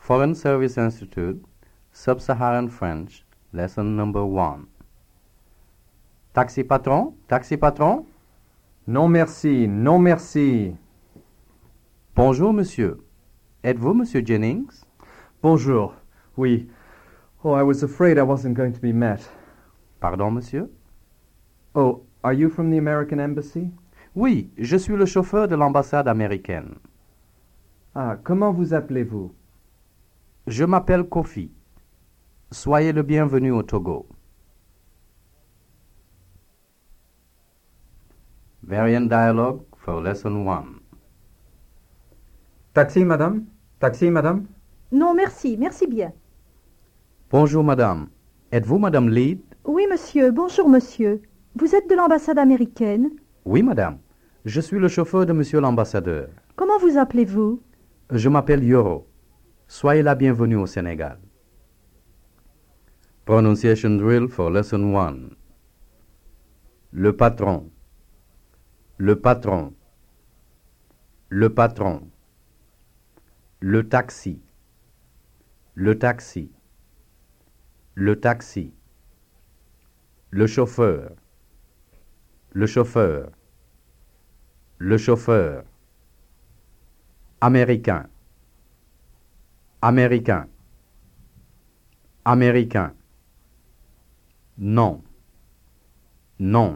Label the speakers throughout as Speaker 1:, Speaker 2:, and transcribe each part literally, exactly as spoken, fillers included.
Speaker 1: Foreign Service Institute, Sub-Saharan French, Lesson number one. Taxi patron, taxi patron.
Speaker 2: Non merci, non merci.
Speaker 1: Bonjour, monsieur. Êtes-vous monsieur Jennings?
Speaker 2: Bonjour. Oui. Oh, I was afraid I wasn't going to be met.
Speaker 1: Pardon, monsieur?
Speaker 2: Oh, are you from the American Embassy?
Speaker 1: Oui, je suis le chauffeur de l'ambassade américaine.
Speaker 2: Ah, comment vous appelez-vous?
Speaker 1: Je m'appelle Kofi. Soyez le bienvenu au Togo. Variant dialogue for lesson one.
Speaker 2: Taxi, madame? Taxi, madame?
Speaker 3: Non, merci, merci bien.
Speaker 1: Bonjour, madame. Êtes-vous madame Lead?
Speaker 3: Oui, monsieur, bonjour, monsieur. Vous êtes de l'ambassade américaine?
Speaker 1: Oui, madame. Je suis le chauffeur de monsieur l'ambassadeur.
Speaker 3: Comment vous appelez-vous?
Speaker 1: Je m'appelle Yoro. Soyez la bienvenue au Sénégal. Pronunciation drill for lesson one. Le patron. Le patron. Le patron. Le taxi. Le taxi. Le taxi. Le chauffeur. Le chauffeur. Le chauffeur. Américain. Américain. Américain. Non. Non.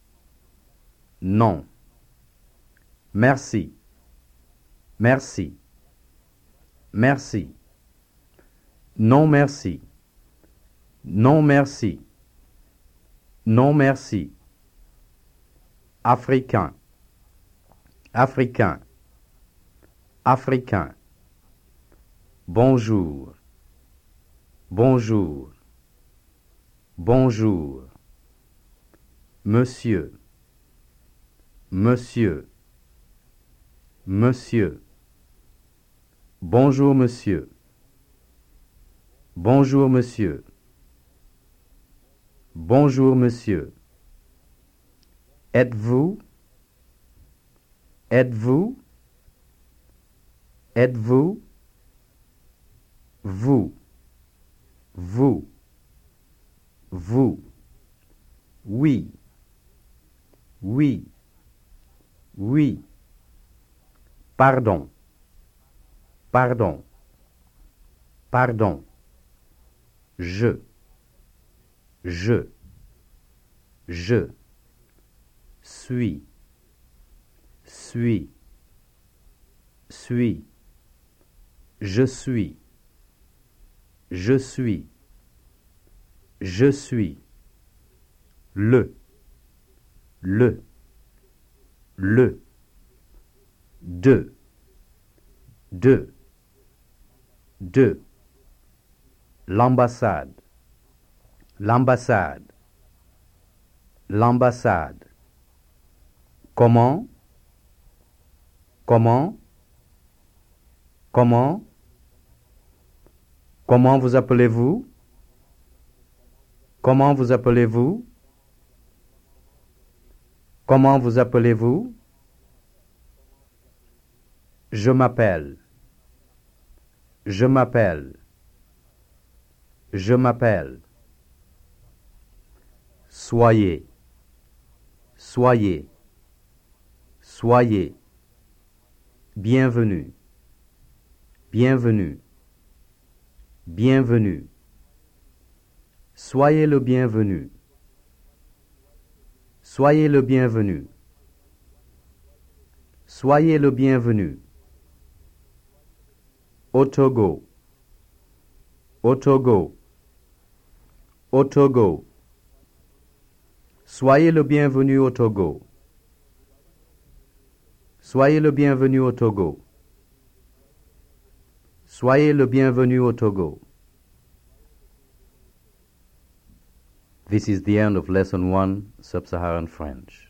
Speaker 1: Non. Merci. Merci. Merci. Non merci. Non merci. Non merci. Africain. Africain. Africain. Bonjour. Bonjour. Bonjour. Monsieur. Monsieur. Monsieur. Bonjour, monsieur. Bonjour, monsieur. Bonjour, monsieur. Êtes-vous? Êtes-vous? Êtes-vous? Vous. Vous. Vous. Oui. Oui. Oui. Pardon. Pardon. Pardon. Je. Je. Je. Suis. Suis. Suis. Je suis. Je suis. Je suis. Le. Le. Le. De. De. De. L'ambassade. L'ambassade. L'ambassade. Comment? Comment? Comment? Comment vous appelez-vous? Comment vous appelez-vous? Comment vous appelez-vous? Je m'appelle. Je m'appelle. Je m'appelle. Soyez. Soyez. Soyez. Bienvenue. Bienvenue. Bienvenue. Soyez le bienvenu. Soyez le bienvenu. Soyez le bienvenu. Au Togo. Au Togo. Au Togo. Soyez le bienvenu au Togo. Soyez le bienvenu au Togo. Soyez le bienvenu au Togo. This is the end of Lesson one, Sub-Saharan French.